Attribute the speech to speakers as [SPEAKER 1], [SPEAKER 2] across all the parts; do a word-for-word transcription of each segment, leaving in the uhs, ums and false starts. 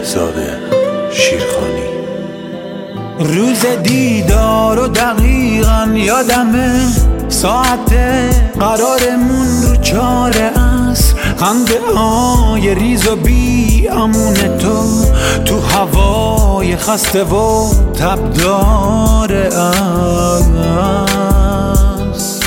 [SPEAKER 1] بهزاد شیرخانی.
[SPEAKER 2] روز دیدار و دقیقا یادمه، ساعت قرارمون رو چاره است، خنده های ریز و بی امون تو تو هوای خسته و تبدار است.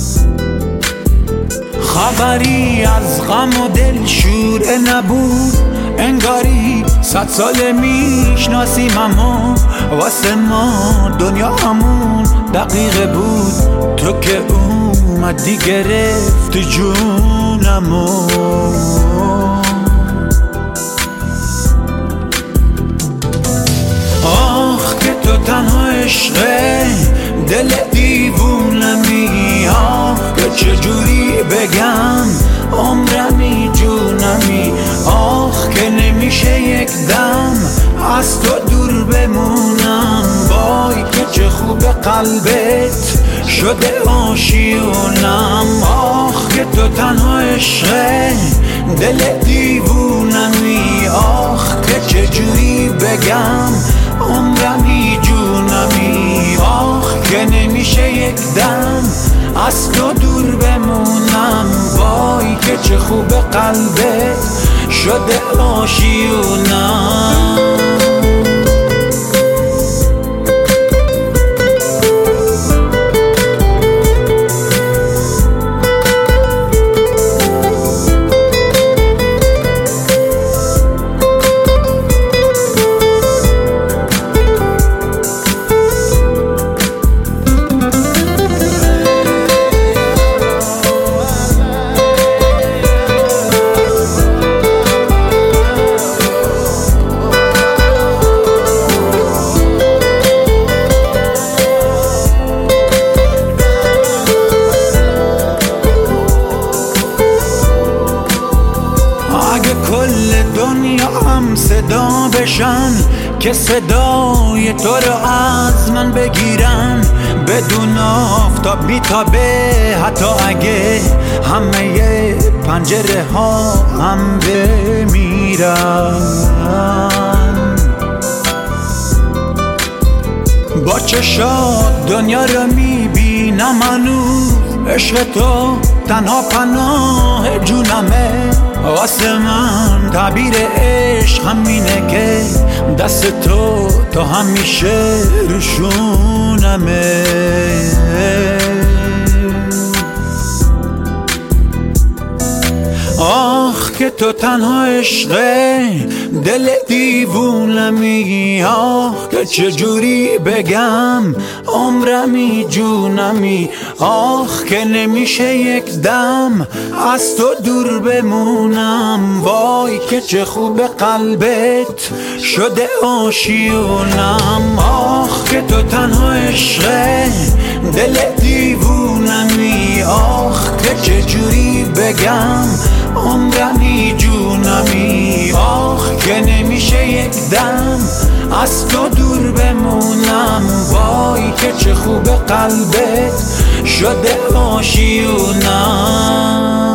[SPEAKER 2] خبری از غم و دل شور نبود، انگاری صد سال میشناسیم، اما واسه ما دنیا همون دقیقه بود. تو که اومدی گرفتی جونمو، آخ که تو تنها عشقه دل دیوونمی، آخ که چجوری بگم عمرمی جونمی، آخ که نمیشه یک دم از تو دور بمونم، وای که چه خوب قلبت شده آشیونم، آخ که تو تنها عشقه دل دیوونمی، آخ که چجوری بگم عمرمی جونمی، آخ که نمیشه یک دم از تو دور بمونم، وای که چه خوب قلبت شده آشیونم. کل دنیا هم صدا بشن که صدای تو رو از من بگیرن، بدون آفتاب بیتابه، حتی اگه همه پنجره ها هم بمیرن. با چشات دنیا رو میبینم هنوز، عشق تو تنها پناه جونمه، واسه من تعبیر عشق همینه که دست تو تا همیشه روشونمه. آخ که تو تنها عشقه دل دیوونمی، آخ که چجوری بگم عمرمی جونمی، آخ که نمیشه یک دم از تو دور بمونم، وای که چه خوب قلبت شده آشیونم، آخ که تو تنها عشقه دل دیوونمی، آخ که چجوری بگم عمرمی جونمی، آخ که نمیشه یک دم از تو دور بمونم، وای که چه خوب قلبت شده آشیونم.